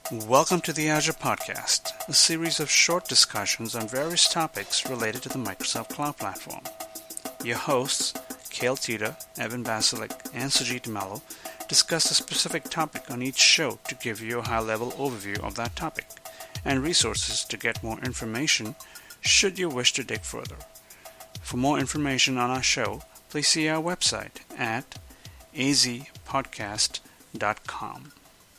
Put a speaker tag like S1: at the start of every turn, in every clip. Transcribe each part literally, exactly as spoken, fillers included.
S1: Welcome to the Azure Podcast, a series of short discussions on various topics related to the Microsoft Cloud Platform. Your hosts, Cale Tita, Evan Basilik, and Sujit Mello, discuss a specific topic on each show to give you a high-level overview of that topic, and resources to get more information should you wish to dig further. For more information on our show, please see our website at a z podcast dot com.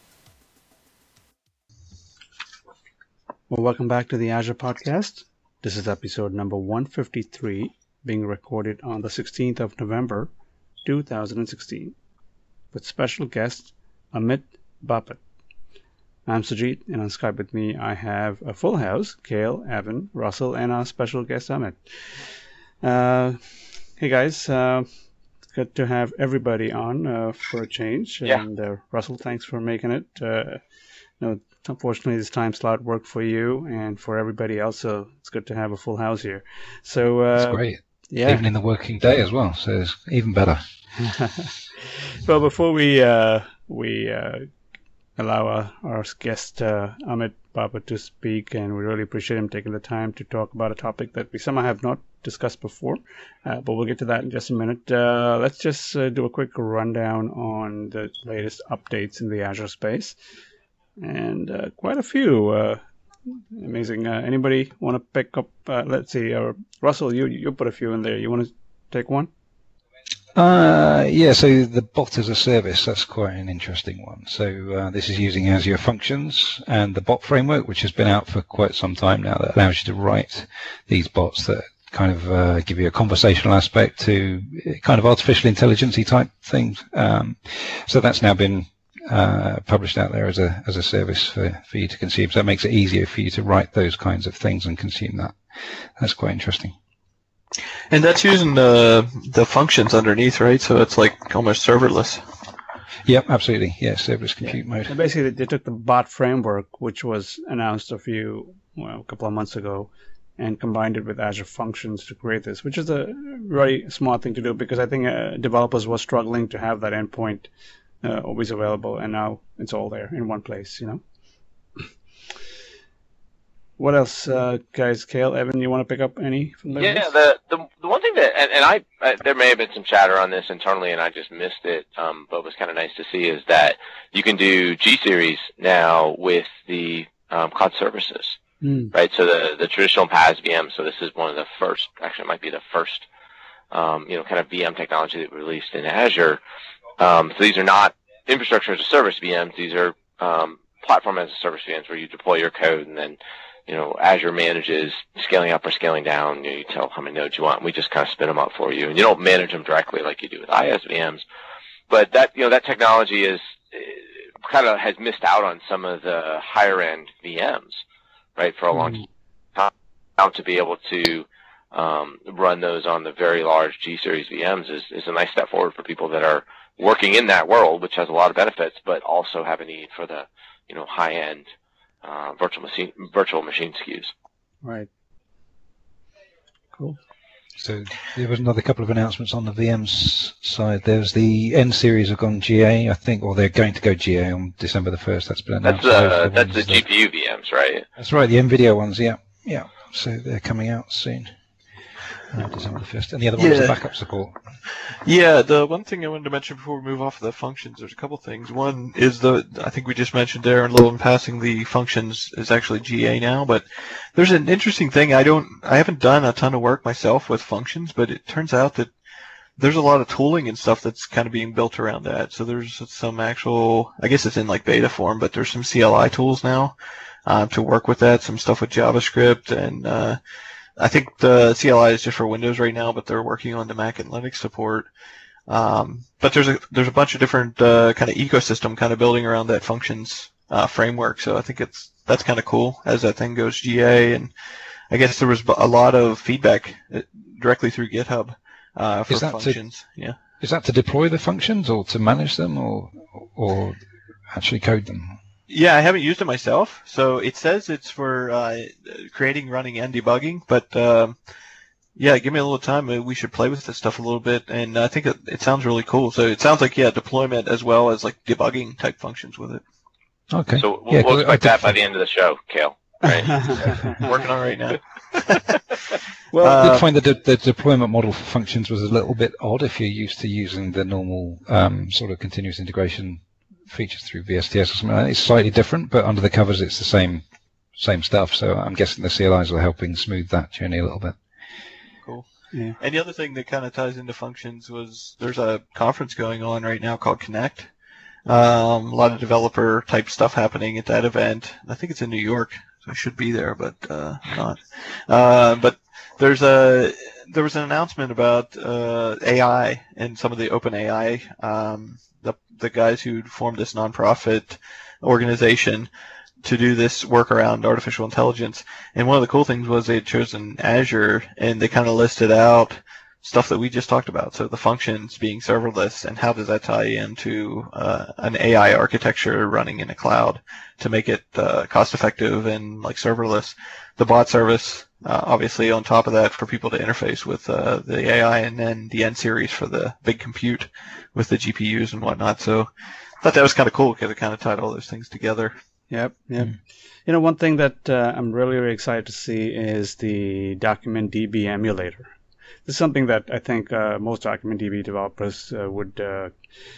S1: Well, welcome back to the Azure Podcast. This is episode number one fifty-three, being recorded on the sixteenth of November, two thousand sixteen, with special guest Amit Bapat. I'm Sujit, and on Skype with me I have a full house, Cale, Evan, Russell, and our special guest Amit. Uh, hey guys, uh, it's good to have everybody on uh, for a change.
S2: Yeah.
S1: And uh, Russell, thanks for making it. Uh, no, Unfortunately, this time slot worked for you and for everybody else, so it's good to have a full house here. So uh,
S3: That's great.
S1: Yeah.
S3: Even in the working day as well, so it's even better.
S1: Well, before we uh, we uh, allow our, our guest uh, Amit Bapat to speak, and we really appreciate him taking the time to talk about a topic that we somehow have not discussed before, uh, but we'll get to that in just a minute. Uh, let's just uh, do a quick rundown on the latest updates in the Azure space. And uh, quite a few. Uh, amazing. Uh, anybody want to pick up? Uh, let's see. Uh, Russell, you you put a few in there. You want to take one?
S3: Uh, yeah, so the bot as a service, that's quite an interesting one. So uh, this is using Azure Functions and the bot framework, which has been out for quite some time now, that allows you to write these bots that kind of uh, give you a conversational aspect to kind of artificial intelligence-y type things. Um, so that's now been Uh, published out there as a as a service for, for you to consume. So it makes it easier for you to write those kinds of things and consume that. That's quite interesting.
S2: And that's using the the functions underneath, right? So it's like almost serverless.
S3: Yep, absolutely. Yeah, serverless compute
S1: Yeah.
S3: mode.
S1: And basically, they took the bot framework, which was announced a few, well, a couple of months ago, and combined it with Azure Functions to create this, which is a really smart thing to do because I think uh, developers were struggling to have that endpoint Uh, always available, and now it's all there in one place, you know. What else, uh, guys? Cale, Evan, you want to pick up any from the
S4: Yeah,
S1: list?
S4: the, the the one thing that, and, and I, I, there may have been some chatter on this internally, and I just missed it, um, but it was kind of nice to see, is that you can do G-Series now with the um, cloud services,
S1: Mm.
S4: right? So the, the traditional P A S V M, so this is one of the first, actually it might be the first, um, you know, kind of V M technology that we released in Azure. Um, so these are not infrastructure as a service V Ms. These are um, platform as a service V Ms where you deploy your code and then, you know, Azure manages scaling up or scaling down. You know, you tell how many nodes you want, and we just kind of spin them up for you. And you don't manage them directly like you do with I S V Ms. But that, you know, that technology is kind of has missed out on some of the higher end V Ms, right, for a long time. Now to be able to um, run those on the very large G-Series V Ms is, is a nice step forward for people that are working in that world, which has a lot of benefits, but also have a need for the, you know, high-end uh, virtual machine virtual machine S K Us.
S1: Right. Cool.
S3: So there was another couple of announcements on the V Ms side. There's the N series have gone G A, I think, or they're going to go G A on December the first. That's been announced.
S4: That's uh,
S3: the
S4: that's the
S3: that,
S4: G P U V Ms, right?
S3: That's right, the NVIDIA ones. Yeah, yeah. So they're coming out soon. Uh, December the first, and the other one is
S2: Yeah.
S3: the backup support.
S2: Yeah, the one thing I wanted to mention before we move off of the functions, there's a couple things. One is the, I think we just mentioned there in a little in passing, the functions is actually G A now, but there's an interesting thing. I don't, I haven't done a ton of work myself with functions, but it turns out that there's a lot of tooling and stuff that's kind of being built around that. So there's some actual, I guess it's in like beta form, but there's some C L I tools now uh, to work with that, some stuff with JavaScript, and uh, I think the C L I is just for Windows right now, but they're working on the Mac and Linux support. Um, but there's a there's a bunch of different uh, kind of ecosystem kind of building around that functions uh, framework. So I think it's that's kind of cool as that thing goes G A. And I guess there was a lot of feedback directly through GitHub uh, for
S3: Is that
S2: functions.
S3: To,
S2: yeah.
S3: Is that to deploy the functions or to manage them or or actually code them?
S2: Yeah, I haven't used it myself. So it says it's for uh, creating, running, and debugging. But um, yeah, give me a little time. We should play with this stuff a little bit, and I think it, it sounds really cool. So it sounds like yeah, deployment as well as like debugging type functions with it.
S3: Okay.
S4: So we'll,
S3: yeah,
S4: we'll expect that by
S3: find...
S4: the end of the show, Cale. Right?
S2: Working on it right now.
S3: Well,
S2: uh,
S3: I did find that the, the deployment model for functions was a little bit odd if you're used to using the normal um, sort of continuous integration features through V S T S or something like that. It's slightly different, but under the covers it's the same same stuff. So I'm guessing the C L Is are helping smooth that journey a little bit.
S2: Cool.
S1: Yeah.
S2: And the other thing that kind of ties into functions was there's a conference going on right now called Connect. Um, a lot of developer type stuff happening at that event. I think it's in New York, so I should be there, but uh, not. Uh, but there's a there was an announcement about uh, A I and some of the open A I. Um, the the guys who formed this nonprofit organization to do this work around artificial intelligence. And one of the cool things was they had chosen Azure, and they kind of listed out stuff that we just talked about. So the functions being serverless, and how does that tie into uh, an A I architecture running in a cloud to make it uh, cost effective and like serverless. The bot service, uh, obviously on top of that for people to interface with uh, the A I, and then the N series for the big compute with the G P Us and whatnot. So I thought that was kind of cool because it kind of tied all those things together.
S1: Yep, yep.
S3: Mm.
S1: You know, one thing that uh, I'm really, really excited to see is the DocumentDB emulator. This is something that I think uh, most DocumentDB developers uh, would, uh,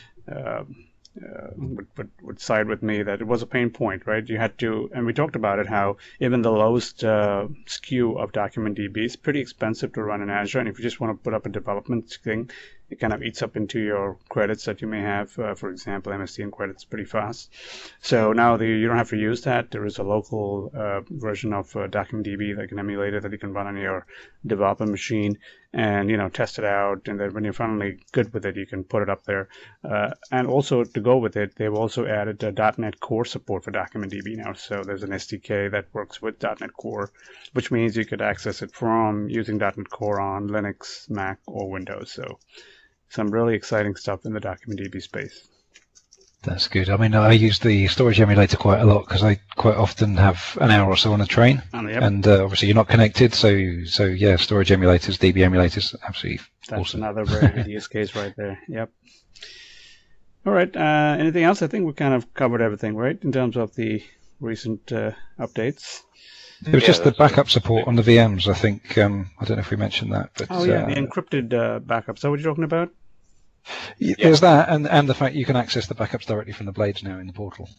S1: uh, uh, would, would would side with me that it was a pain point, right? You had to, and we talked about it, how even the lowest uh, S K U of DocumentDB is pretty expensive to run in Azure, and if you just want to put up a development thing, it kind of eats up into your credits that you may have. Uh, for example, M S D N credits pretty fast. So now the, you don't have to use that. There is a local uh, version of uh, DocumentDB, like an emulator that you can run on your development machine and, you know, test it out. And then when you're finally good with it, you can put it up there. Uh, and also to go with it, they've also added uh, .NET Core support for DocumentDB now. So there's an S D K that works with .NET Core, which means you could access it from using .NET Core on Linux, Mac, or Windows. So some really exciting stuff in the DocumentDB space.
S3: That's good. I mean, I use the storage emulator quite a lot because I quite often have an hour or so on a train,
S1: Oh, yep.
S3: and uh, obviously you're not connected, so so yeah, storage emulators, D B emulators, absolutely
S1: That's
S3: awesome.
S1: another very good use case right there. Yep. All right. Uh, anything else? I think we kind of covered everything, right, in terms of the recent uh, updates.
S3: It was
S4: Yeah,
S3: just the
S4: that's right.
S3: backup support on the V Ms, I think. Um, I don't know if we mentioned that, but
S1: Oh, yeah,
S3: uh,
S1: the encrypted uh, backups. Is that what you're talking about?
S3: y- there's that, and and the fact you can access the backups directly from the blades now in the portal.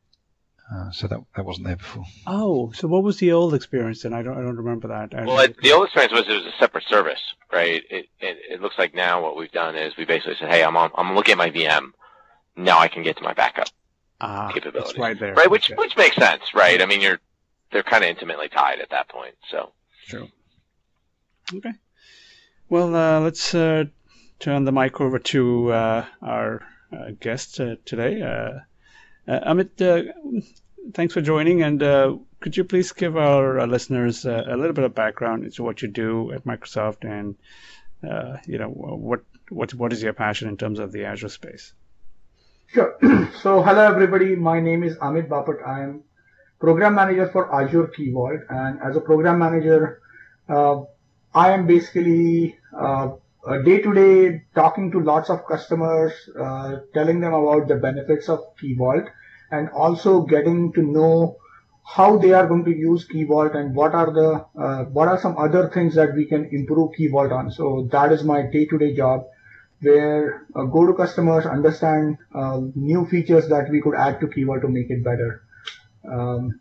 S3: Uh, so that that wasn't there before.
S1: Oh, so what was the old experience then? I don't, I don't remember that. I
S4: Well, it, the old experience was it was a separate service, right? It, it it looks like now what we've done is we basically said, hey, I'm on, I'm looking at my V M. Now I can get to my backup
S1: ah,
S4: capability.
S1: it's right there.
S4: Right, which
S1: Okay.
S4: which makes sense, right? I mean, you're they're kind of intimately tied at that point. So
S1: True. Okay. Well, uh, let's uh, turn the mic over to uh, our uh, guest uh, today. Uh, uh, Amit, uh, thanks for joining, and uh, could you please give our uh, listeners uh, a little bit of background into what you do at Microsoft, and uh, you know what what what is your passion in terms of the Azure space?
S5: Sure. So, hello everybody. My name is Amit Bapat. I am program manager for Azure Key Vault, and as a program manager, uh, I am basically uh, day to day talking to lots of customers, uh, telling them about the benefits of Key Vault, and also getting to know how they are going to use Key Vault and what are the uh, what are some other things that we can improve Key Vault on. So that is my day to day job, where uh, go to customers, understand uh, new features that we could add to Key Vault to make it better. Um,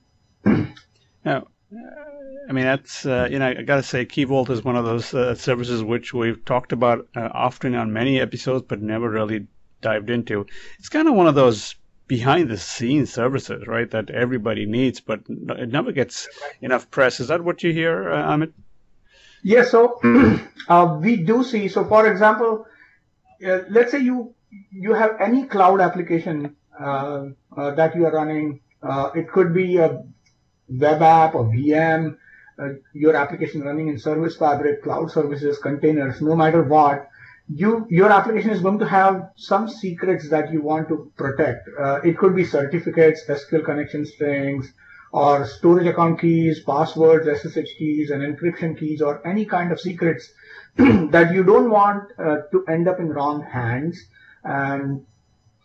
S1: Now, uh, I mean, that's, uh, you know, I got to say, Key Vault is one of those uh, services which we've talked about uh, often on many episodes, but never really dived into. It's kind of one of those behind the scenes services, right, that everybody needs, but it never gets enough press. Is that what you hear, uh, Amit?
S5: yeah, so uh, we do see, so for example, uh, let's say you you have any cloud application uh, uh, that you are running. Uh, it could be a web app, a V M, uh, your application running in Service Fabric, cloud services, containers, no matter what, you your application is going to have some secrets that you want to protect. Uh, it could be certificates, S Q L connection strings, or storage account keys, passwords, S S H keys, and encryption keys, or any kind of secrets that you don't want uh, to end up in wrong hands. And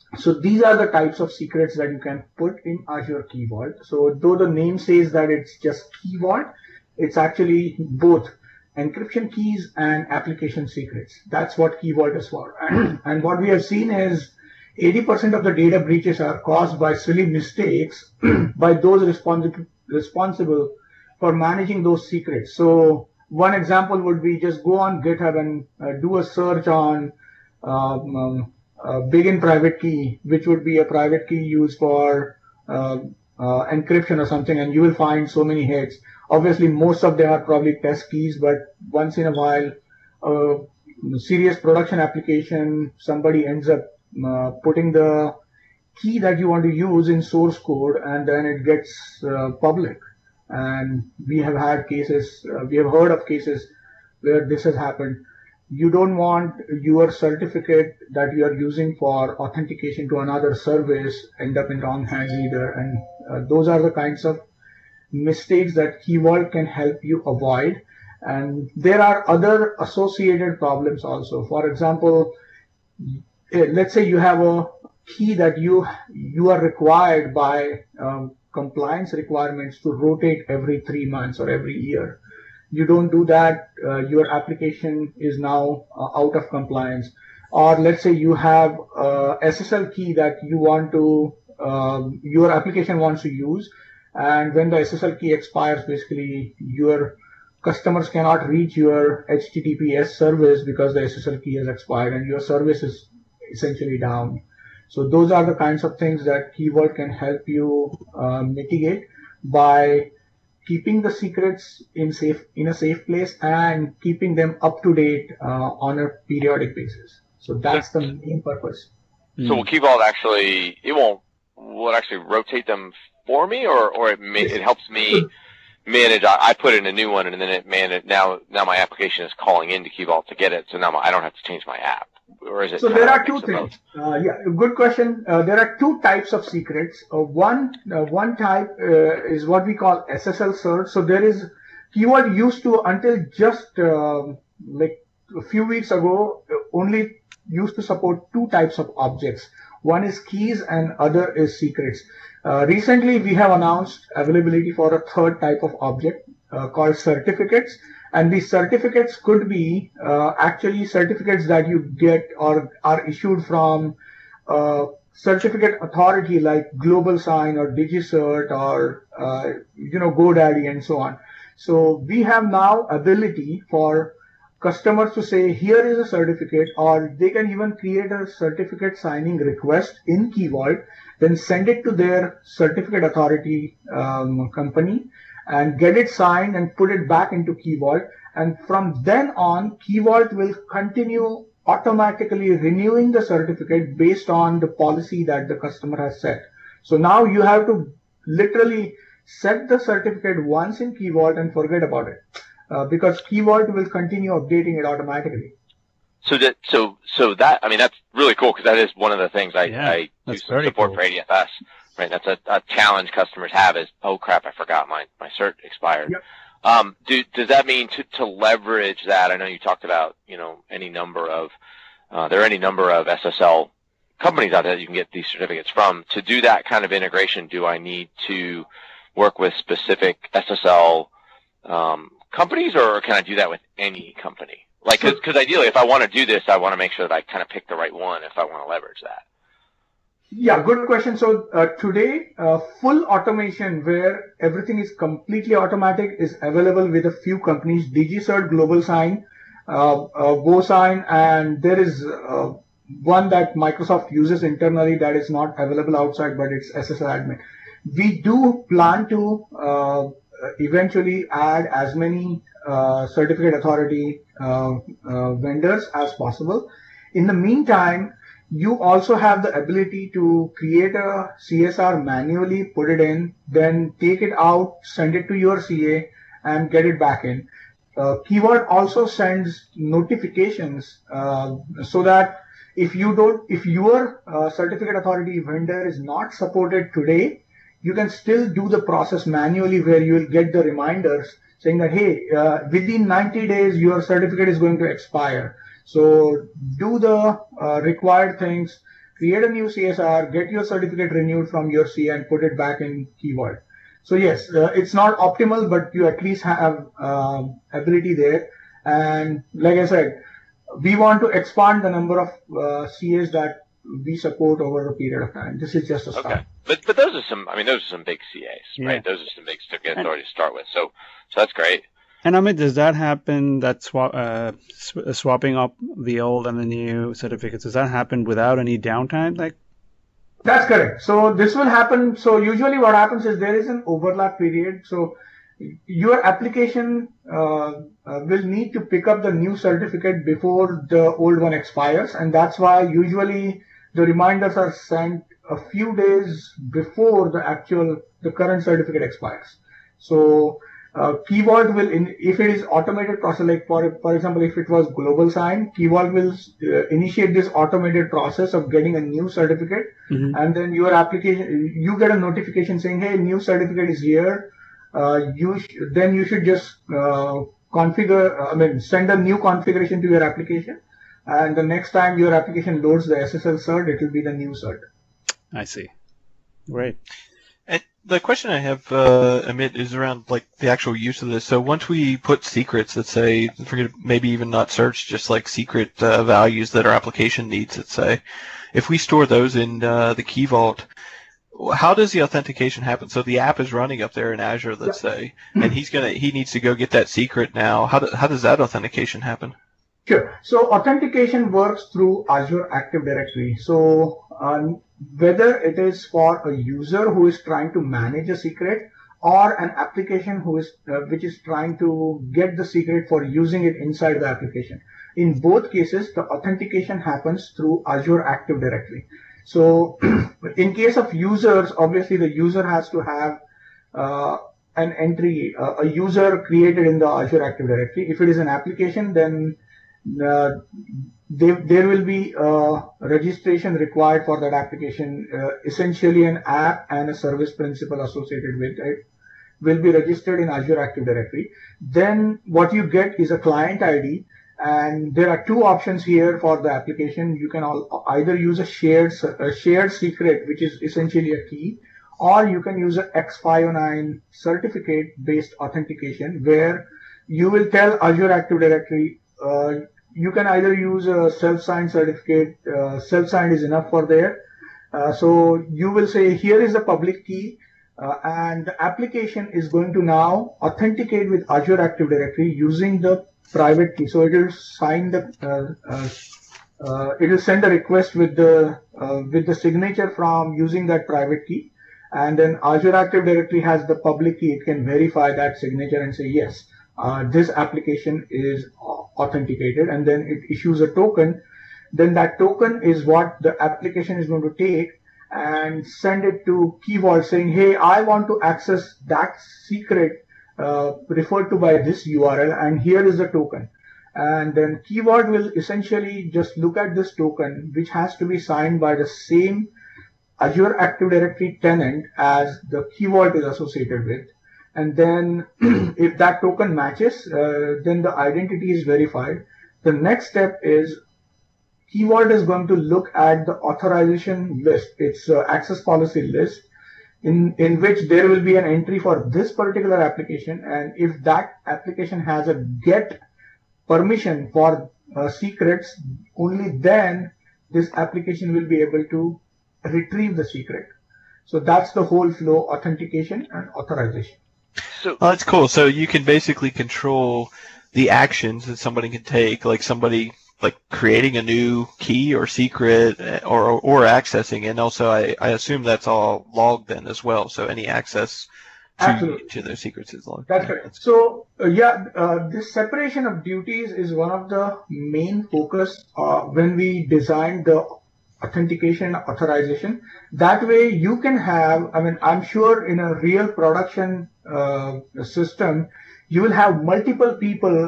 S5: So these are the types of secrets that you can put in Azure Key Vault. So though the name says that it's just Key Vault, it's actually both encryption keys and application secrets. That's what Key Vault is for. And what we have seen is eighty percent of the data breaches are caused by silly mistakes by those responsible responsible for managing those secrets. So one example would be just go on GitHub and uh, do a search on um, um, uh, Begin private key, which would be a private key used for uh, uh, encryption or something, and you will find so many hits. Obviously, most of them are probably test keys, but once in a while, a serious production application, somebody ends up uh, putting the key that you want to use in source code, and then it gets uh, public. And we have had cases, uh, we have heard of cases where this has happened. You don't want your certificate that you are using for authentication to another service end up in wrong hands either. And uh, those are the kinds of mistakes that Key Vault can help you avoid. And there are other associated problems also. For example, let's say you have a key that you you are required by um, compliance requirements to rotate every three months or every year. You don't do that, uh, your application is now uh, out of compliance. Or let's say you have a S S L key that you want to, um, your application wants to use, and when the S S L key expires, basically your customers cannot reach your H T T P S service because the S S L key has expired and your service is essentially down. So those are the kinds of things that Key Vault can help you uh, mitigate by keeping the secrets in safe in a safe place and keeping them up to date uh, on a periodic basis. So that's the main purpose.
S4: So will Key Vault actually, it won't, will it actually rotate them for me, or, or it ma- it helps me manage? I, I put in a new one and then it manage, now now my application is calling into Key Vault to get it, so now my, I don't have to change my app. Or is it
S5: so there are two things. Uh, yeah, good question. Uh, there are two types of secrets. Uh, one uh, one type uh, is what we call S S L cert. So there is Key Vault used to, until just uh, like a few weeks ago, only used to support two types of objects. One is keys and other is secrets. Uh, recently, we have announced availability for a third type of object uh, called certificates. And these certificates could be uh, actually certificates that you get or are issued from a certificate authority like GlobalSign or DigiCert or uh, you know GoDaddy and so on. So we have now ability for customers to say, here is a certificate, or they can even create a certificate signing request in Key Vault, then send it to their certificate authority um, company and get it signed and put it back into Key Vault. And from then on, Key Vault will continue automatically renewing the certificate based on the policy that the customer has set. So now you have to literally set the certificate once in Key Vault and forget about it, uh, because Key Vault will continue updating it automatically.
S4: So that, so, so that, I mean, that's really cool, because that is one of the things I,
S1: yeah,
S4: I do some support
S1: cool.
S4: for A D F S. Right, that's a, a challenge customers have is, oh crap, I forgot my, my cert expired.
S5: Yep.
S4: Um, do, does that mean to, to leverage that? I know you talked about, you know, any number of, uh, there are any number of S S L companies out there that you can get these certificates from. To do that kind of integration, do I need to work with specific S S L um, companies, or can I do that with any company? Like, cause, cause ideally, if I want to do this, I want to make sure that I kind of pick the right one if I want to leverage that.
S5: Yeah, good question. So uh, today, uh, full automation where everything is completely automatic is available with a few companies: DigiCert, GlobalSign, uh, uh, GoSign, and there is uh, one that Microsoft uses internally that is not available outside, but it's S S L Admin. We do plan to uh, eventually add as many uh, certificate authority uh, uh, vendors as possible. In the meantime, you also have the ability to create a C S R manually, put it in, then take it out, send it to your C A, and get it back in. Uh, Key Vault also sends notifications uh, so that if you don't, if your uh, certificate authority vendor is not supported today, you can still do the process manually, where you will get the reminders saying that, hey, uh, within ninety days, your certificate is going to expire. So do the uh, required things, create a new C S R, get your certificate renewed from your C A, and put it back in Key Vault. So yes, uh, it's not optimal, but you at least have uh, ability there. And like I said, we want to expand the number of uh, C As that we support over a period of time. This is just a start.
S4: Okay, but but those are some. I mean, those are some big C As,
S1: Yeah.
S4: right? Those are some big authority to start with. So so that's great.
S1: And Amit, does that happen? That swap, uh, sw- swapping up the old and the new certificates, does that happen without any downtime? Like,
S5: That's correct. So this will happen. So usually what happens is there is an overlap period. So your application uh, uh, will need to pick up the new certificate before the old one expires. And that's why usually the reminders are sent a few days before the actual, the current certificate expires. So uh, Key Vault will, in, if it is automated process, like for, for example, if it was Global Sign, Key Vault will uh, initiate this automated process of getting a new certificate.
S1: Mhm.
S5: And then your application, you get a notification saying, hey, new certificate is here. Uh, you sh- then you should just uh, configure, I mean, send a new configuration to your application. And the next time your application loads the S S L cert, it will be the new cert.
S1: I see. Great.
S2: And the question I have, uh, Amit, is around like the actual use of this. So once we put secrets that say, forget maybe even not search, just like secret uh, values that our application needs, let's say, if we store those in uh, the Key Vault, how does the authentication happen? So the app is running up there in Azure, let's say, and he's gonna he needs to go get that secret now. How do, how does that authentication happen?
S5: Sure. So authentication works through Azure Active Directory. So um, whether it is for a user who is trying to manage a secret or an application who is uh, which is trying to get the secret for using it inside the application, in both cases the authentication happens through Azure Active Directory. So in case of users, obviously the user has to have uh, an entry, uh, a user created in the Azure Active Directory. If it is an application, then uh, they, there will be uh, registration required for that application. Uh, essentially an app and a service principal associated with it will be registered in Azure Active Directory. Then what you get is a client I D. And there are two options here for the application. You can all, either use a shared a shared secret, which is essentially a key, or you can use a X five oh nine certificate-based authentication, where you will tell Azure Active Directory, uh, you can either use a self-signed certificate. Uh, self-signed is enough for there. Uh, so you will say, here is the public key, uh, and the application is going to now authenticate with Azure Active Directory using the private key. So it will sign the, uh, uh, uh, it will send a request with the uh, with the signature from using that private key, and then Azure Active Directory has the public key. It can verify that signature and say yes, uh, this application is authenticated, and then it issues a token. Then that token is what the application is going to take and send it to Key Vault saying, hey, I want to access that secret Uh, referred to by this U R L, and here is the token. And then Key Vault will essentially just look at this token, which has to be signed by the same Azure Active Directory tenant as the Key Vault is associated with. And then if that token matches, uh, then the identity is verified. The next step is Key Vault is going to look at the authorization list. It's uh, access policy list, in in which there will be an entry for this particular application, and if that application has a get permission for uh, secrets, only then this application will be able to retrieve the secret. So that's the whole flow: authentication and authorization.
S4: So
S2: Oh, that's cool. So you can basically control the actions that somebody can take, like somebody like creating a new key or secret or or accessing, and also I, I assume that's all logged then as well. So any access to,
S5: Absolutely.
S2: to their secrets is logged.
S5: That's
S2: Yeah,
S5: correct. So uh, yeah, uh, this separation of duties is one of the main focus uh, when we designed the authentication authorization. That way you can have, I mean, I'm sure in a real production uh, system, you will have multiple people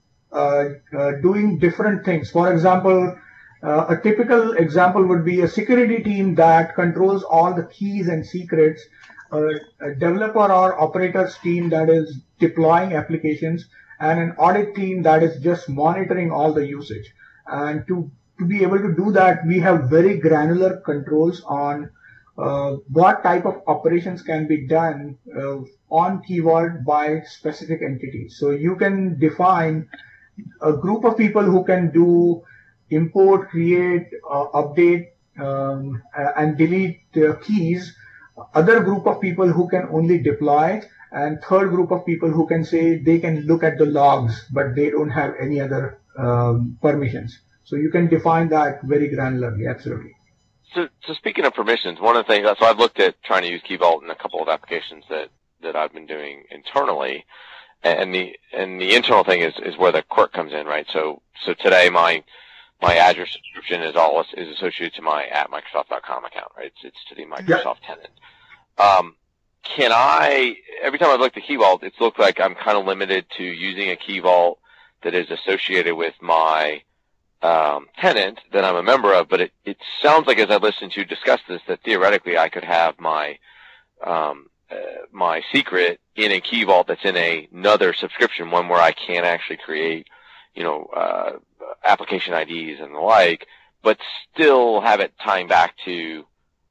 S5: uh, uh, doing different things. For example, uh, a typical example would be a security team that controls all the keys and secrets, uh, a developer or operators team that is deploying applications, and an audit team that is just monitoring all the usage. And to to be able to do that, we have very granular controls on uh, what type of operations can be done uh, on Key Vault by specific entities. So you can define a group of people who can do import, create, uh, update, um, and delete uh, keys, other group of people who can only deploy, and third group of people who can say they can look at the logs, but they don't have any other um, permissions. So you can define that very granularly, absolutely.
S4: So, so speaking of permissions, one of the things, so I've looked at trying to use Key Vault in a couple of applications that, that I've been doing internally. And the and the internal thing is, is where the quirk comes in, right? So so today my my Azure subscription is all is associated to my at Microsoft dot com account, right? It's it's to the Microsoft yeah. tenant. Um, can I every time I've looked at Key Vault, it's looked like I'm kind of limited to using a Key Vault that is associated with my um, tenant that I'm a member of. But it it sounds like as I listened to you discuss this, that theoretically I could have my um, Uh, my secret in a Key Vault that's in a, another subscription, one where I can actually create, you know, uh, application I Ds and the like, but still have it tying back to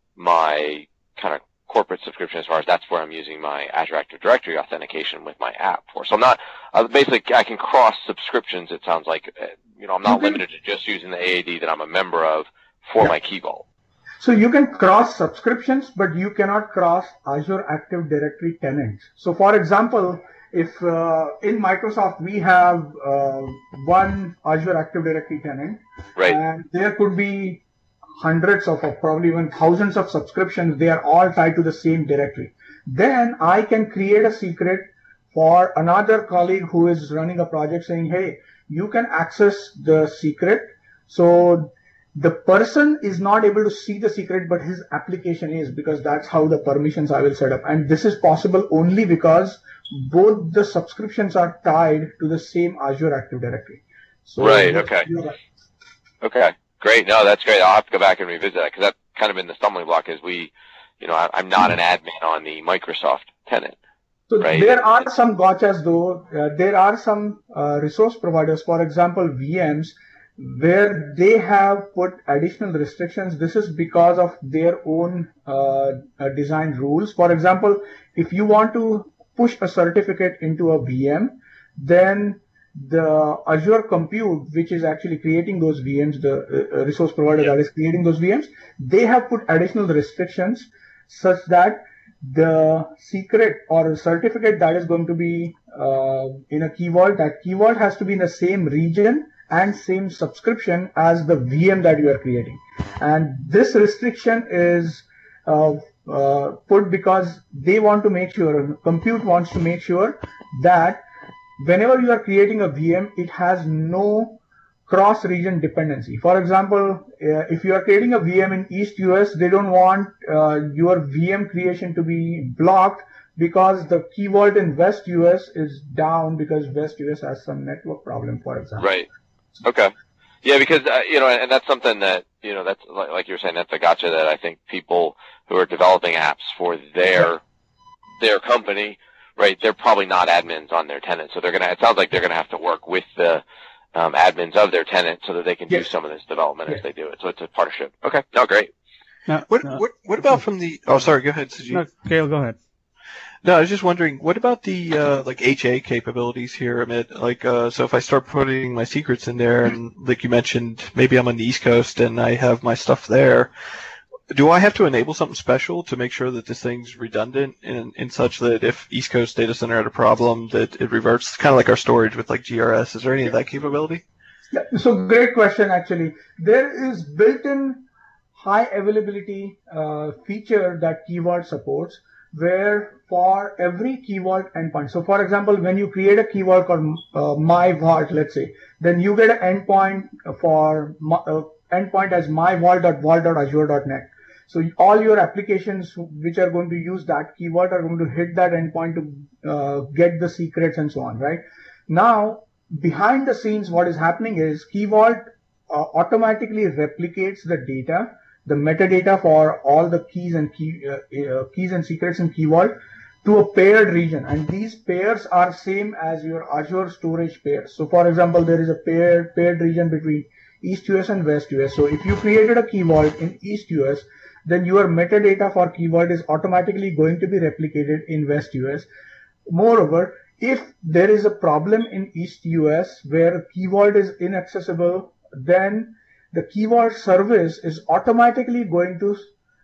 S4: my kind of corporate subscription as far as that's where I'm using my Azure Active Directory authentication with my app for. So I'm not, uh, basically I can cross subscriptions, it sounds like, uh, you know, I'm not limited to just using the A A D that I'm a member of for yeah. my Key Vault.
S5: So you can cross subscriptions, but you cannot cross Azure Active Directory tenants. So for example, if uh, in Microsoft we have uh, one Azure Active Directory tenant,
S4: right.
S5: and there could be hundreds of, or probably even thousands of subscriptions, they are all tied to the same directory. Then I can create a secret for another colleague who is running a project saying, hey, you can access the secret. So the person is not able to see the secret, but his application is, because that's how the permissions I will set up. And this is possible only because both the subscriptions are tied to the same Azure Active Directory. So
S4: right, okay.
S5: Right.
S4: Okay, great. No, that's great. I'll have to go back and revisit that because that's kind of been the stumbling block is we, you know, I, I'm not an admin on the Microsoft tenant.
S5: So
S4: right?
S5: there are some gotchas though. Uh, there are some uh, resource providers, for example, V Ms, where they have put additional restrictions. This is because of their own uh, uh, design rules. For example, if you want to push a certificate into a V M, then the Azure Compute, which is actually creating those V Ms, the uh, resource provider yeah. that is creating those V Ms, they have put additional restrictions such that the secret or certificate that is going to be uh, in a Key Vault, that Key Vault has to be in the same region and same subscription as the V M that you are creating. And this restriction is uh, uh, put because they want to make sure, Compute wants to make sure that whenever you are creating a V M, it has no cross-region dependency. For example, uh, if you are creating a V M in East U S, they don't want uh, your V M creation to be blocked because the Key Vault in West U S is down because West U S has some network problem, for example.
S4: Right. Okay. Yeah, because, uh, you know, and that's something that, you know, that's like, like you were saying, that's a gotcha that I think people who are developing apps for their, their company, right, they're probably not admins on their tenant. So they're going to, it sounds like they're going to have to work with the um, admins of their tenant so that they can yes. do some of this development yes. as they do it. So it's a partnership. Okay. No, great.
S2: Now, what, uh, what, what about from the, oh, sorry, go ahead, Sajid.
S1: No, Gail, go ahead.
S2: No, I was just wondering, what about the uh, like H A capabilities here, Amit? Like, uh, so if I start putting my secrets in there, and like you mentioned, maybe I'm on the East Coast and I have my stuff there, do I have to enable something special to make sure that this thing's redundant in, in such that if East Coast data center had a problem, that it reverts, kind of like our storage with like G R S? Is there any of that capability?
S5: Yeah, so great question, actually. There is built-in high availability uh, feature that Key Vault supports, where for every Key Vault endpoint, so for example, when you create a Key Vault called uh, My Vault, let's say, then you get an endpoint for uh, endpoint as my vault dot vault dot azure dot net. So all your applications which are going to use that Key Vault are going to hit that endpoint to uh, get the secrets and so on, right? Now, behind the scenes, what is happening is Key Vault uh, automatically replicates the data, the metadata for all the keys and key, uh, uh, keys and secrets in Key Vault to a paired region, and these pairs are same as your Azure storage pairs. So, for example, there is a paired paired region between East U S and West U S. So if you created a key vault in East U S, then your metadata for key vault is automatically going to be replicated in West U S. Moreover, if there is a problem in East U S where key vault is inaccessible, then the key vault service is automatically going to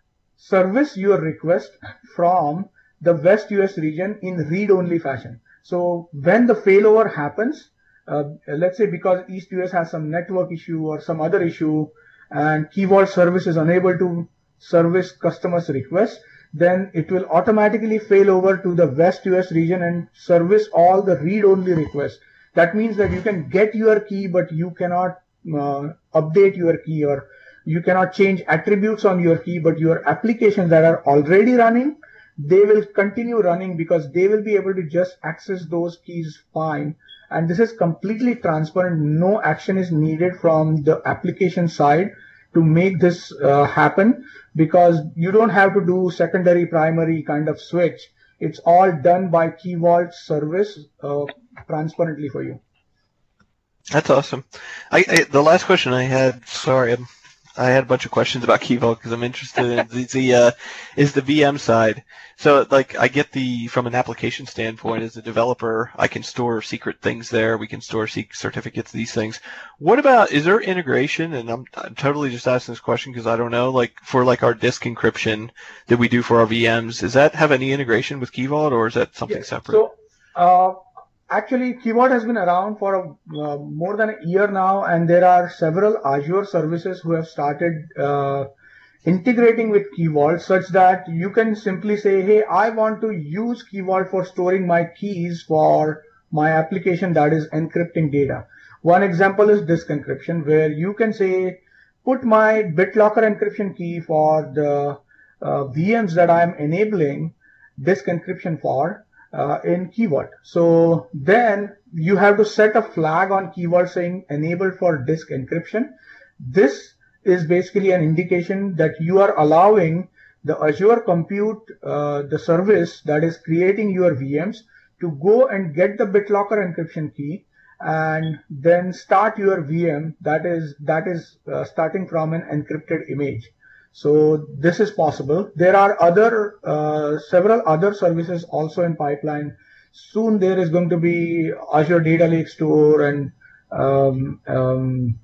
S5: service your request from the West U S region in read-only fashion. So when the failover happens, uh, let's say because East U S has some network issue or some other issue and key vault service is unable to service customers' requests, then it will automatically fail over to the West U S region and service all the read-only requests. That means that you can get your key, but you cannot uh, update your key, or you cannot change attributes on your key, but your applications that are already running, they will continue running because they will be able to just access those keys fine. And this is completely transparent. No action is needed from the application side to make this uh, happen, because you don't have to do secondary, primary kind of switch. It's all done by Key Vault service uh, transparently for you.
S2: That's awesome. I, I the last question I had, sorry, I'm, I had a bunch of questions about Key Vault because I'm interested in the, the uh, is the V M side. So, like, I get the from an application standpoint as a developer, I can store secret things there. We can store secret certificates, these things. What about, is there integration? And I'm, I'm totally just asking this question because I don't know. Like, for like our disk encryption that we do for our V Ms, does that have any integration with Key Vault, or is that something
S5: yes.
S2: separate?
S5: So, uh, actually, Key Vault has been around for a, uh, more than a year now, and there are several Azure services who have started uh, integrating with Key Vault, such that you can simply say, hey, I want to use Key Vault for storing my keys for my application that is encrypting data. One example is disk encryption, where you can say, put my BitLocker encryption key for the uh, V Ms that I'm enabling disk encryption for uh, in Key Vault. So then you have to set a flag on Key Vault saying enabled for disk encryption. This is basically an indication that you are allowing the Azure Compute, uh, the service that is creating your V Ms, to go and get the BitLocker encryption key and then start your V M that is that is uh, starting from an encrypted image. So this is possible. There are other uh, several other services also in pipeline. Soon there is going to be Azure Data Lake Store and um, um,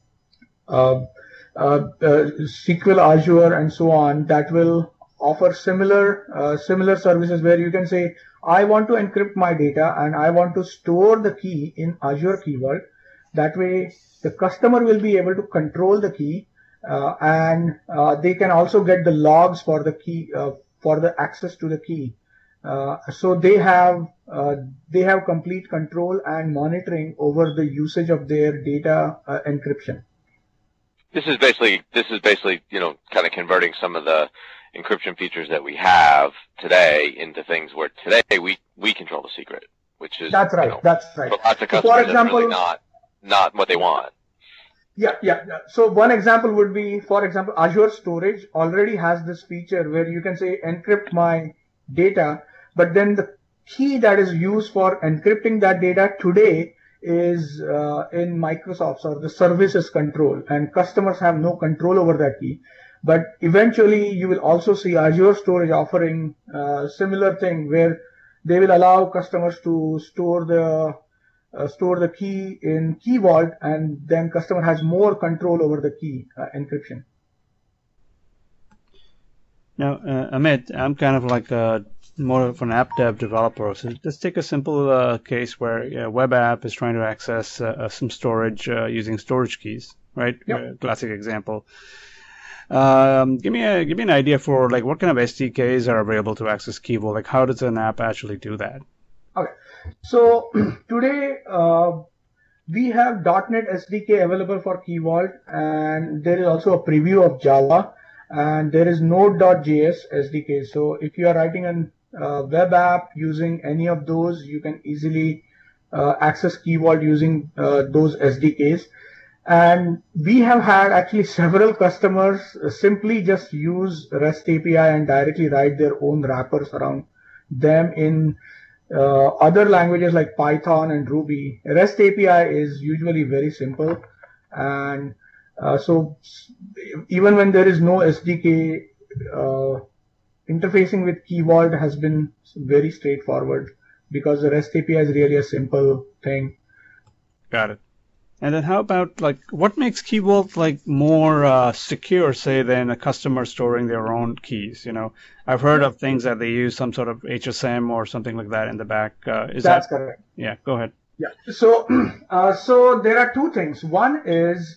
S5: uh, Uh, uh, S Q L Azure and so on that will offer similar uh, similar services, where you can say, I want to encrypt my data and I want to store the key in Azure Key Vault. That way the customer will be able to control the key uh, and uh, they can also get the logs for the key uh, for the access to the key. Uh, so they have uh, they have complete control and monitoring over the usage of their data uh, encryption.
S4: This is basically this is basically you know kind of converting some of the encryption features that we have today into things where today we, we control the secret, which is
S5: that's right.
S4: You know,
S5: that's right.
S4: For lots of customers,
S5: so for example,
S4: that's really not not what they want.
S5: Yeah, yeah, yeah. So one example would be, for example, Azure Storage already has this feature where you can say encrypt my data, but then the key that is used for encrypting that data today is uh, in Microsoft's or the services control, and customers have no control over that key. But eventually you will also see Azure Storage offering uh, similar thing, where they will allow customers to store the uh, store the key in Key Vault, and then customer has more control over the key uh, encryption.
S1: Now, uh, Amit, I'm kind of like a more of an app dev developer. So let's take a simple uh, case where a web app is trying to access uh, some storage uh, using storage keys, right?
S5: Yep.
S1: Uh, classic example. Um, give me a give me an idea for like what kind of S D Ks are available to access Key Vault. Like, how does an app actually do that?
S5: Okay, so today uh, we have .NET S D K available for Key Vault, and there is also a preview of Java, and there is Node.js S D K. So if you are writing an uh, web app using any of those, you can easily uh, access Key Vault using uh, those S D Ks. And we have had actually several customers simply just use REST A P I and directly write their own wrappers around them in uh, other languages like Python and Ruby. REST A P I is usually very simple, and Uh, so even when there is no S D K, uh, interfacing with Key Vault has been very straightforward because the REST A P I is really a simple thing.
S1: Got it. And then how about, like, what makes Key Vault, like, more uh, secure, say, than a customer storing their own keys? You know, I've heard of things that they use some sort of H S M or something like that in the back. Uh, is
S5: That's
S1: that
S5: correct.
S1: Yeah, go ahead.
S5: Yeah. So, uh, so there are two things. One is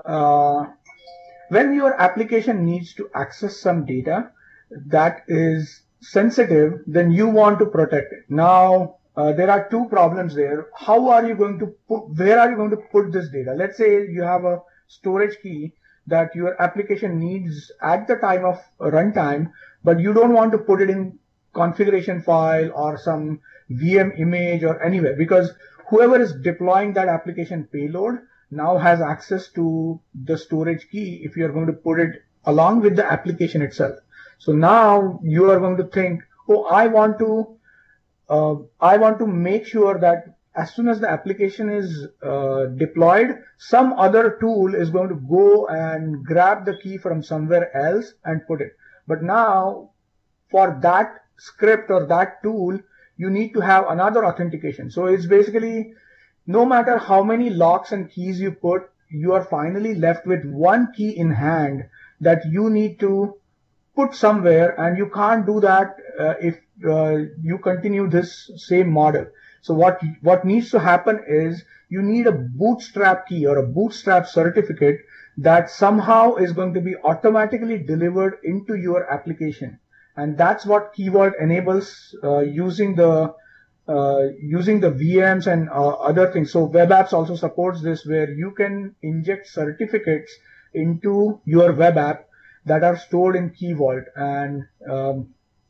S5: uh, when your application needs to access some data that is sensitive, then you want to protect it. Now, uh, there are two problems there. How are you going to put, where are you going to put this data? Let's say you have a storage key that your application needs at the time of runtime, but you don't want to put it in configuration file or some V M image or anywhere, because whoever is deploying that application payload now has access to the storage key if you are going to put it along with the application itself. So now you are going to think, oh, I want to, uh, I want to make sure that as soon as the application is uh, deployed, some other tool is going to go and grab the key from somewhere else and put it. But now for that script or that tool, you need to have another authentication. So it's basically, no matter how many locks and keys you put, you are finally left with one key in hand that you need to put somewhere, and you can't do that uh, if uh, you continue this same model. So what what needs to happen is you need a bootstrap key or a bootstrap certificate that somehow is going to be automatically delivered into your application. And that's what Key Vault enables uh, using the uh, using the V Ms and uh, other things. So Web Apps also supports this, where you can inject certificates into your web app that are stored in Key Vault, and um,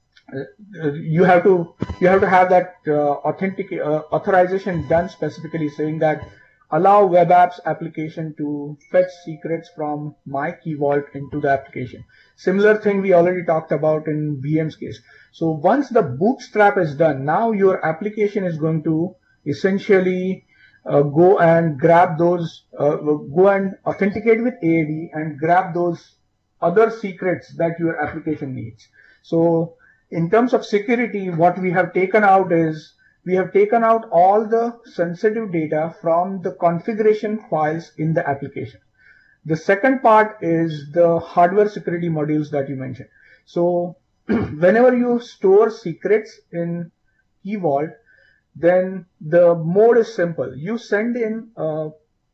S5: you have to you have to have that uh, authentic uh, authorization done specifically, saying that allow web apps application to fetch secrets from my Key Vault into the application. Similar thing we already talked about in V M's case. So once the bootstrap is done, now your application is going to essentially uh, go and grab those, uh, go and authenticate with A A D and grab those other secrets that your application needs. So in terms of security, what we have taken out is we have taken out all the sensitive data from the configuration files in the application. The second part is the hardware security modules that you mentioned. So whenever you store secrets in Key Vault, then the mode is simple. You send in a,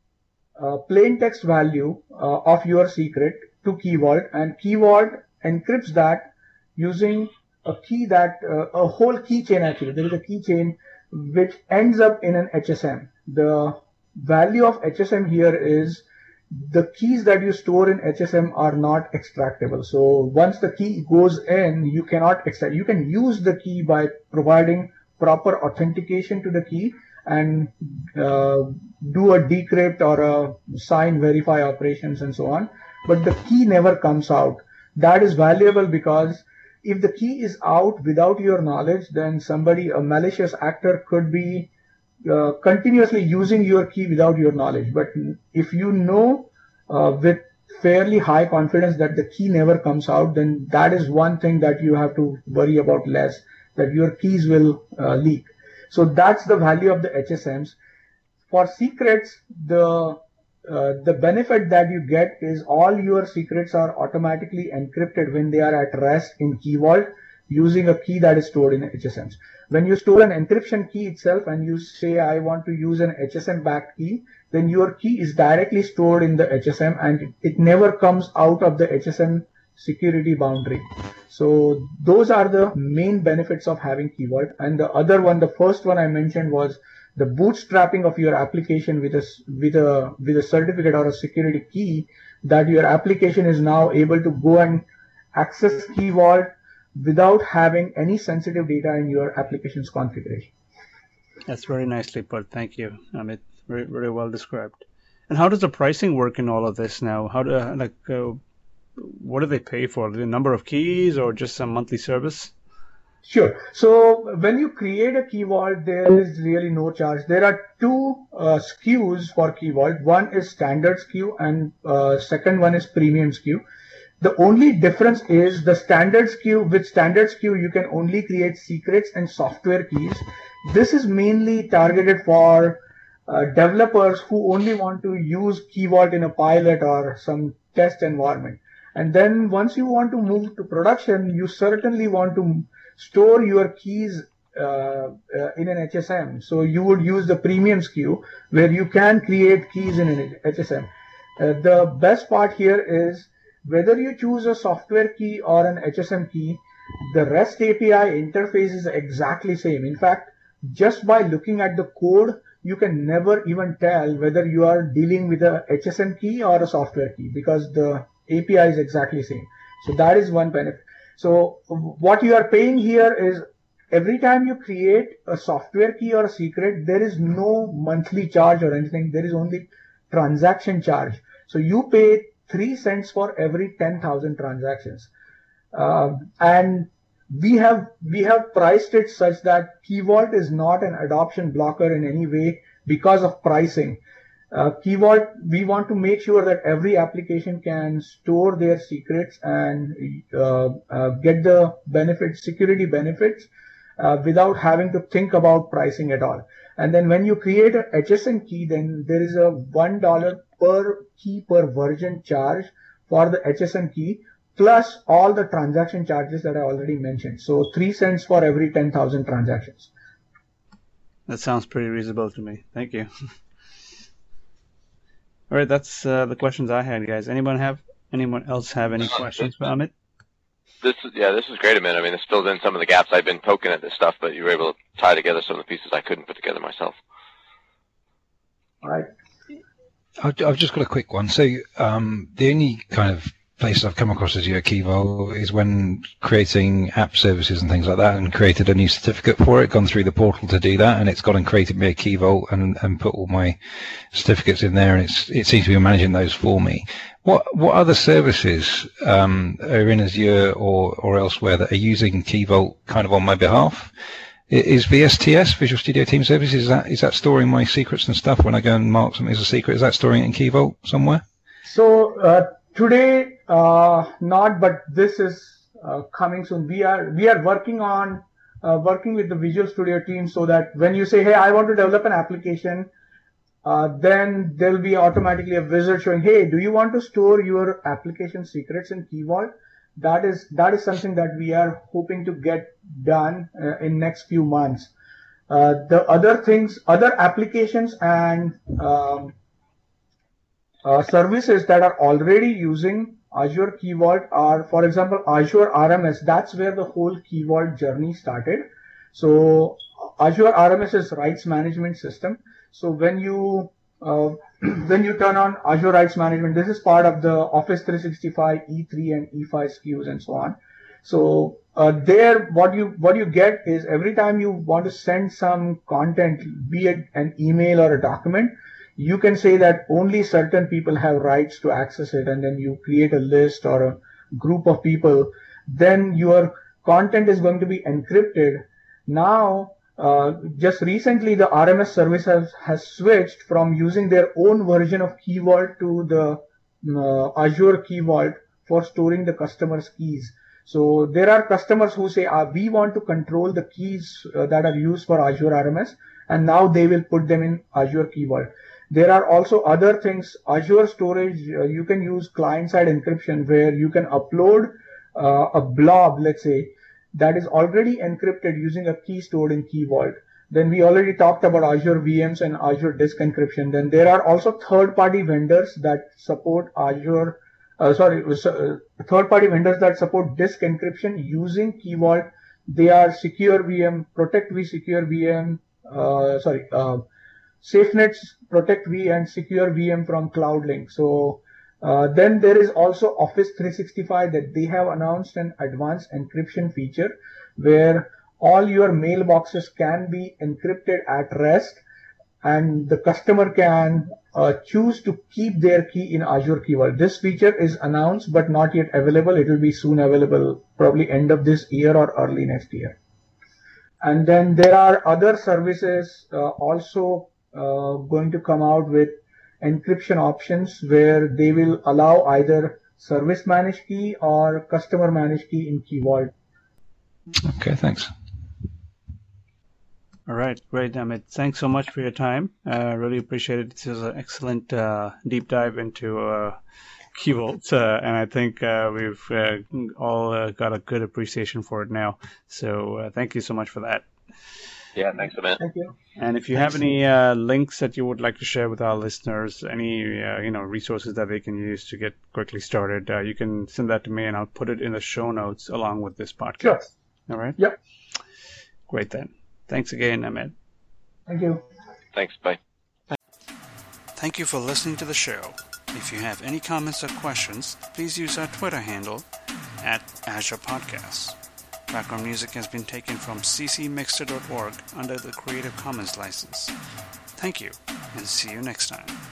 S5: a plain text value uh, of your secret to Key Vault, and Key Vault encrypts that using a key that, uh, a whole keychain actually. There is a keychain which ends up in an H S M. The value of H S M here is the keys that you store in H S M are not extractable. So once the key goes in, you cannot extract. You can use the key by providing proper authentication to the key and uh, do a decrypt or a sign verify operations and so on. But the key never comes out. That is valuable because if the key is out without your knowledge, then somebody, a malicious actor, could be uh, continuously using your key without your knowledge. But if you know uh, with fairly high confidence that the key never comes out, then that is one thing that you have to worry about less, that your keys will uh, leak. So that's the value of the H S Ms. For secrets, the Uh, the benefit that you get is all your secrets are automatically encrypted when they are at rest in Key Vault using a key that is stored in H S Ms. When you store an encryption key itself and you say, I want to use an H S M backed key, then your key is directly stored in the H S M and it never comes out of the H S M security boundary. So those are the main benefits of having Key Vault. And the other one, the first one I mentioned, was the bootstrapping of your application with a with a with a certificate or a security key, that your application is now able to go and access Key Vault without having any sensitive data in your application's configuration.
S1: That's very nicely put. Thank you, Amit. Very very well described. And how does the pricing work in all of this now? How do like uh, what do they pay for? The number of keys or just some monthly service?
S5: Sure. So when you create a Key Vault, there is really no charge. There are two uh, S K Us for Key Vault. One is standard S K U and uh, second one is premium S K U. The only difference is the standard S K U. With standard S K U, you can only create secrets and software keys. This is mainly targeted for uh, developers who only want to use Key Vault in a pilot or some test environment. And then once you want to move to production, you certainly want to store your keys uh, uh, in an H S M. So you would use the premium S K U where you can create keys in an H S M. Uh, the best part here is whether you choose a software key or an H S M key, the REST A P I interface is exactly same. In fact, just by looking at the code, you can never even tell whether you are dealing with a H S M key or a software key because the A P I is exactly same. So that is one benefit. So what you are paying here is every time you create a software key or a secret, there is no monthly charge or anything. There is only transaction charge. So you pay three cents for every ten thousand transactions. Uh, and we have we have priced it such that Key Vault is not an adoption blocker in any way because of pricing. Uh, Key Vault, we want to make sure that every application can store their secrets and uh, uh, get the benefits, security benefits, uh, without having to think about pricing at all. And then when you create an H S M key, then there is a one dollar per key per version charge for the H S M key, plus all the transaction charges that I already mentioned. So three cents for every ten thousand transactions.
S1: That sounds pretty reasonable to me. Thank you. All right, that's uh, the questions I had, guys. Anyone have anyone else have any questions for Amit?
S4: This is yeah, this is great, Amit. I mean, this fills in some of the gaps. I've been poking at this stuff, but you were able to tie together some of the pieces I couldn't put together myself.
S5: All right.
S3: I've I've just got a quick one. So um, the only kind of place I've come across Azure Key Vault is when creating app services and things like that, and created a new certificate for it, gone through the portal to do that, and it's gone and created me a Key Vault and, and put all my certificates in there, and it's it seems to be managing those for me. What what other services um, are in Azure or, or elsewhere that are using Key Vault kind of on my behalf? Is V S T S, Visual Studio Team Services, is that is that storing my secrets and stuff when I go and mark something as a secret? Is that storing it in Key Vault somewhere?
S5: So uh, today, uh, not, but this is uh, coming soon. We are we are working on uh, working with the Visual Studio team so that when you say, hey, I want to develop an application, uh, then there will be automatically a wizard showing, hey, do you want to store your application secrets in Key Vault? That is that is something that we are hoping to get done uh, in next few months. Uh, the other things, other applications and um, uh, services that are already using Azure Key Vault are, for example, Azure R M S. That's where the whole Key Vault journey started. So Azure R M S is rights management system. So when you uh, when you turn on Azure Rights Management, this is part of the Office three sixty-five E three and E five S K Us and so on. So uh, there, what you what you get is every time you want to send some content, be it an email or a document, you can say that only certain people have rights to access it, and then you create a list or a group of people. Then your content is going to be encrypted. Now, Uh, just recently, the R M S service has, has switched from using their own version of Key Vault to the uh, Azure Key Vault for storing the customer's keys. So there are customers who say, ah, we want to control the keys uh, that are used for Azure R M S, and now they will put them in Azure Key Vault. There are also other things. Azure Storage, uh, you can use client-side encryption where you can upload uh, a blob, let's say, that is already encrypted using a key stored in Key Vault. Then we already talked about Azure V Ms and Azure Disk Encryption. Then there are also third-party vendors that support Azure, uh, sorry, uh, third-party vendors that support disk encryption using Key Vault. They are Secure V M, Protect V, Secure V M, uh, sorry, uh, SafeNet, Protect V, and Secure V M from CloudLink. So Uh, then there is also Office three sixty-five that they have announced an advanced encryption feature where all your mailboxes can be encrypted at rest, and the customer can uh, choose to keep their key in Azure Key Vault. This feature is announced but not yet available. It will be soon available, probably end of this year or early next year. And then there are other services uh, also uh, going to come out with encryption options where they will allow either service managed key or customer managed key in Key Vault.
S3: Okay, thanks.
S1: All right, great, Amit. Thanks so much for your time. I uh, really appreciate it. This is an excellent uh, deep dive into uh, Key Vault, uh, and I think uh, we've uh, all uh, got a good appreciation for it now. So uh, thank you so much for that.
S4: Yeah, thanks, Amit.
S5: Thank you.
S1: And if you have any uh, links that you would like to share with our listeners, any uh, you know resources that they can use to get quickly started, uh, you can send that to me, and I'll put it in the show notes along with this podcast.
S5: Sure.
S1: All right.
S5: Yep.
S1: Great then. Thanks again, Amit.
S5: Thank you.
S4: Thanks. Bye.
S1: Thank you for listening to the show. If you have any comments or questions, please use our Twitter handle at Azure Podcasts. Background music has been taken from c c mixter dot org under the Creative Commons license. Thank you, and see you next time.